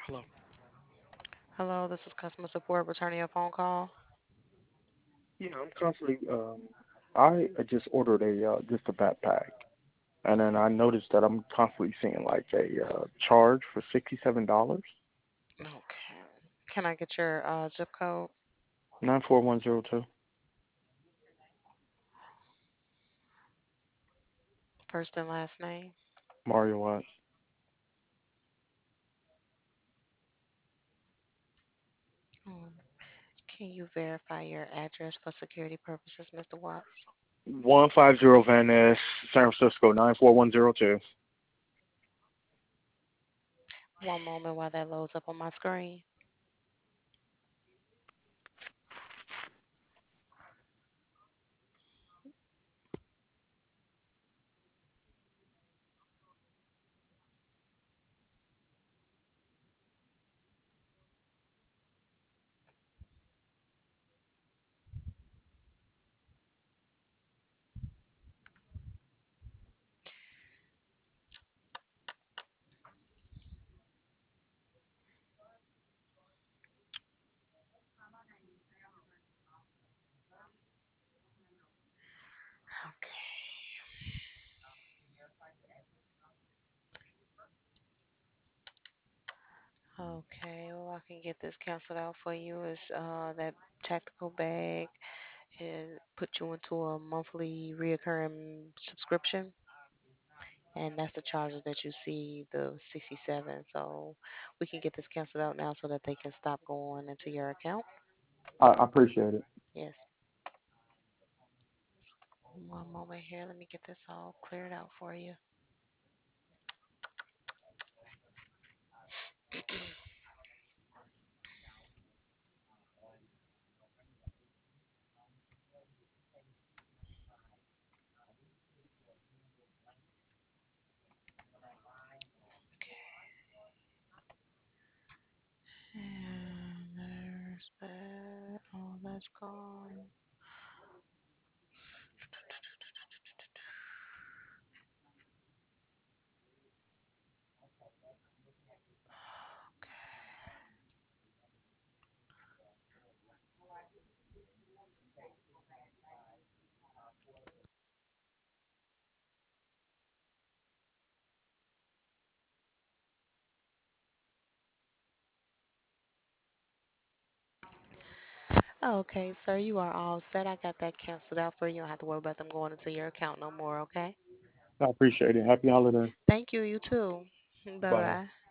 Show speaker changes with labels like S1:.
S1: Hello.
S2: Hello, this is customer support returning your phone call.
S3: Yeah, I'm constantly. I just ordered just a backpack, and then I noticed that I'm constantly seeing like a charge for $67.
S2: Okay. Can I get your zip code,
S3: 94102.
S2: first and last name?
S3: Mario Watts.
S2: Hmm. Can you verify your address for security purposes, Mr. Watts?
S3: 150 Van Ness, San Francisco 94102.
S2: One moment while that loads up on my screen. Okay. Okay. Well, I can get this canceled out for you. Is that tactical bag and put you into a monthly reoccurring subscription, and that's the charges that you see, the 67. So we can get this canceled out now so that they can stop going into your account.
S3: I appreciate it.
S2: Yes. One moment here. Let me get this all cleared out for you. Okay. And there's that. Oh, that's gone. Okay, sir, you are all set. I got that canceled out for you. You don't have to worry about them going into your account no more, okay?
S3: I appreciate it. Happy holiday.
S2: Thank you, you too. Bye
S1: Bye.
S2: bye.